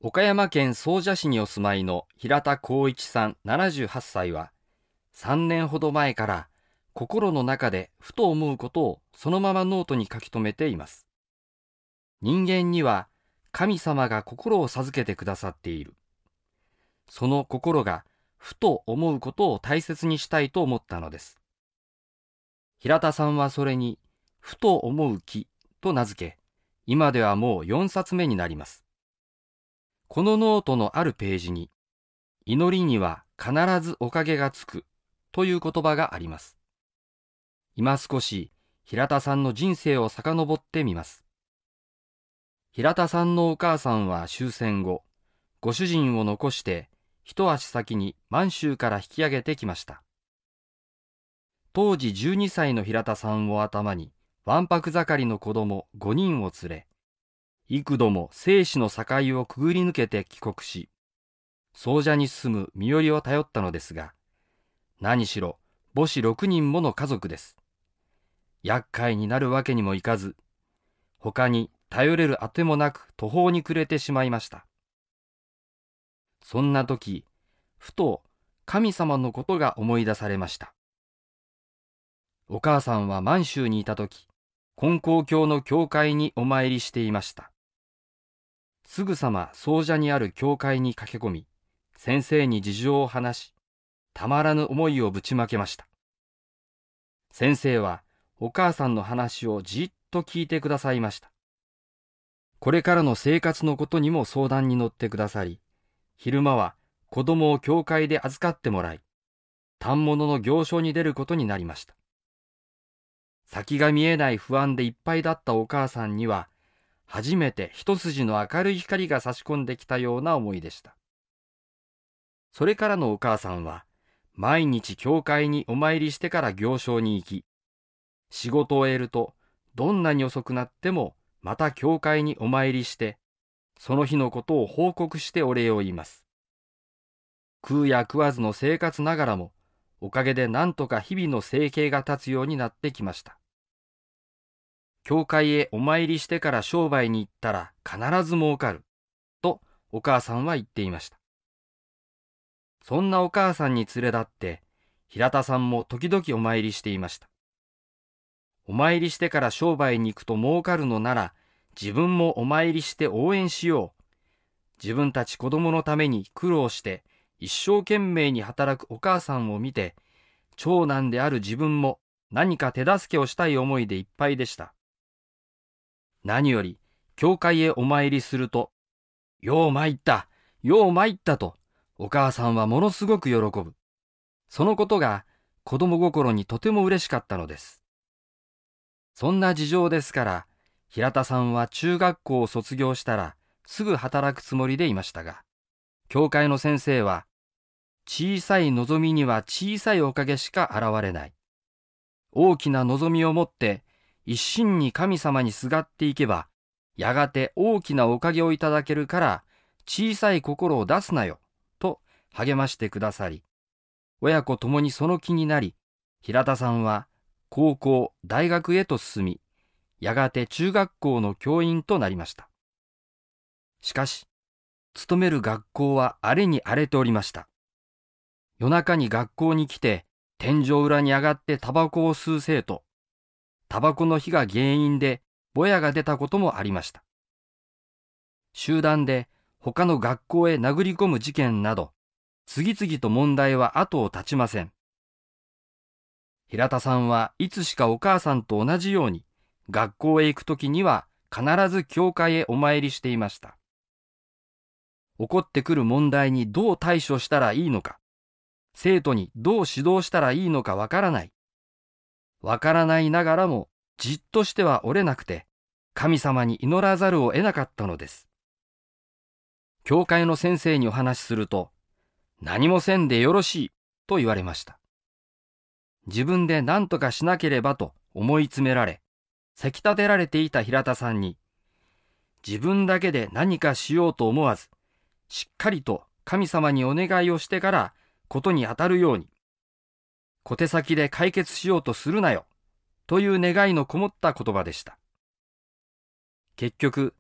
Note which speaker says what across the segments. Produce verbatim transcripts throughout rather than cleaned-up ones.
Speaker 1: 岡山県総社市にお住まいの平田光一さんななじゅうはっさいは、さんねんほど前から心の中でふと思うことをそのままノートに書き留めています。人間には神様が心を授けてくださっている。その心がふと思うことを大切にしたいと思ったのです。平田さんはそれにふと思う木と名付け、今ではもうよんさつめになります。このノートのあるページに、祈りには必ずおかげがつくという言葉があります。今少し平田さんの人生を遡ってみます。平田さんのお母さんは終戦後、ご主人を残して一足先に満州から引き上げてきました。当時じゅうにさいの平田さんを頭に、わんぱく盛りの子供ごにんを連れ、幾度も生死の境をくぐり抜けて帰国し、総社に住む身寄りを頼ったのですが、何しろ母子ろくにんもの家族です。厄介になるわけにもいかず、他に頼れるあてもなく途方に暮れてしまいました。そんな時、ふと神様のことが思い出されました。お母さんは満州にいた時、金光教の教会にお参りしていました。すぐさま総社にある教会に駆け込み、先生に事情を話し、たまらぬ思いをぶちまけました。先生はお母さんの話をじっと聞いてくださいました。これからの生活のことにも相談に乗ってくださり、昼間は子供を教会で預かってもらい、反物の行商に出ることになりました。先が見えない不安でいっぱいだったお母さんには、初めて一筋の明るい光が差し込んできたような思いでした。それからのお母さんは、毎日教会にお参りしてから行商に行き、仕事を終えると、どんなに遅くなっても、また教会にお参りして、その日のことを報告してお礼を言います。食うや食わずの生活ながらも、おかげでなんとか日々の生計が立つようになってきました。教会へお参りしてから商売に行ったら必ず儲かる、とお母さんは言っていました。そんなお母さんに連れ立って、平田さんも時々お参りしていました。お参りしてから商売に行くと儲かるのなら、自分もお参りして応援しよう。自分たち子供のために苦労して一生懸命に働くお母さんを見て、長男である自分も何か手助けをしたい思いでいっぱいでした。何より、教会へお参りすると、よう参った、よう参ったと、お母さんはものすごく喜ぶ。そのことが子供心にとても嬉しかったのです。そんな事情ですから、平田さんは中学校を卒業したらすぐ働くつもりでいましたが、教会の先生は、小さい望みには小さいおかげしか現れない。大きな望みを持って一心に神様にすがっていけば、やがて大きなおかげをいただけるから、小さい心を出すなよ、と励ましてくださり、親子ともにその気になり、平田さんは高校、大学へと進み、やがて中学校の教員となりました。しかし、勤める学校は荒れに荒れておりました。夜中に学校に来て、天井裏に上がってタバコを吸う生徒、タバコの火が原因でぼやが出たこともありました。集団で他の学校へ殴り込む事件など、次々と問題は後を絶ちません。平田さんはいつしかお母さんと同じように、学校へ行くときには必ず教会へお参りしていました。起こってくる問題にどう対処したらいいのか、生徒にどう指導したらいいのかわからない。わからないながらもじっとしてはおれなくて、神様に祈らざるを得なかったのです。教会の先生にお話しすると、何もせんでよろしいと言われました。自分で何とかしなければと思い詰められ、せき立てられていた平田さんに、自分だけで何かしようと思わず、しっかりと神様にお願いをしてからことに当たるように、小手先で解決しようとするなよ、という願いのこもった言葉でした。結局、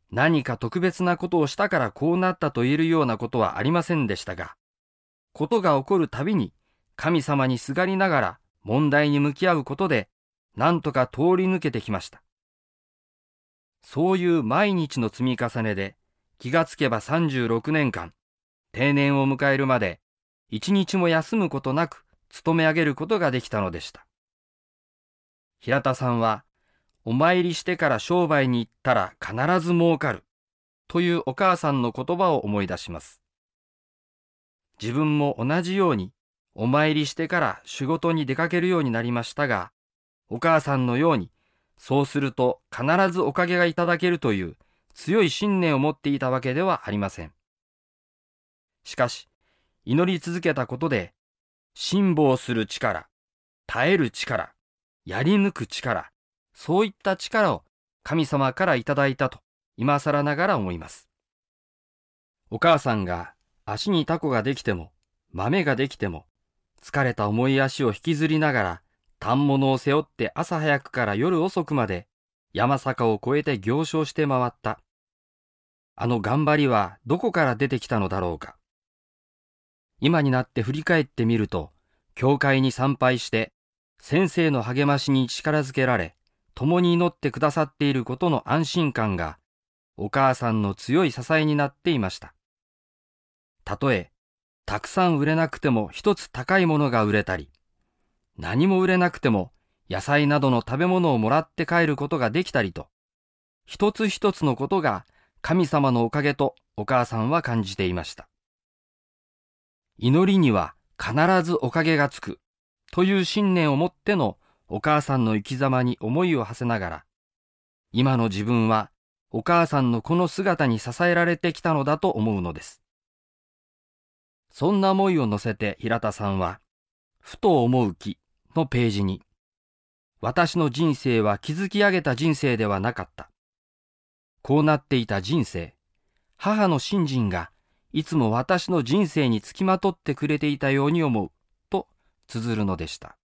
Speaker 1: 何か特別なことをしたからこうなったと言えるようなことはありませんでしたが、ことが起こるたびに神様にすがりながら問題に向き合うことで、なんとか通り抜けてきました。そういう毎日の積み重ねで、気がつけばさんじゅうろくねんかん、定年を迎えるまで、一日も休むことなく勤め上げることができたのでした。平田さんは、お参りしてから商売に行ったら必ず儲かる、というお母さんの言葉を思い出します。自分も同じように、お参りしてから仕事に出かけるようになりましたが、お母さんのように、そうすると必ずおかげがいただけるという強い信念を持っていたわけではありません。しかし、祈り続けたことで、辛抱する力、耐える力、やり抜く力、そういった力を神様からいただいたと、今更ながら思います。お母さんが足にタコができても、豆ができても、疲れた重い足を引きずりながら、反物を背負って朝早くから夜遅くまで山坂を越えて行商して回った。あの頑張りはどこから出てきたのだろうか。今になって振り返ってみると、教会に参拝して先生の励ましに力づけられ、共に祈ってくださっていることの安心感がお母さんの強い支えになっていました。たとえたくさん売れなくても一つ高いものが売れたり、何も売れなくても野菜などの食べ物をもらって帰ることができたりと、一つ一つのことが神様のおかげとお母さんは感じていました。祈りには必ずおかげがつくという信念を持ってのお母さんの生き様に思いを馳せながら、今の自分はお母さんのこの姿に支えられてきたのだと思うのです。そんな思いを乗せて平田さんは、ふと思う木のページに、私の人生は築き上げた人生ではなかった。こうなっていた人生、母の信心がいつも私の人生につきまとってくれていたように思う、と綴るのでした。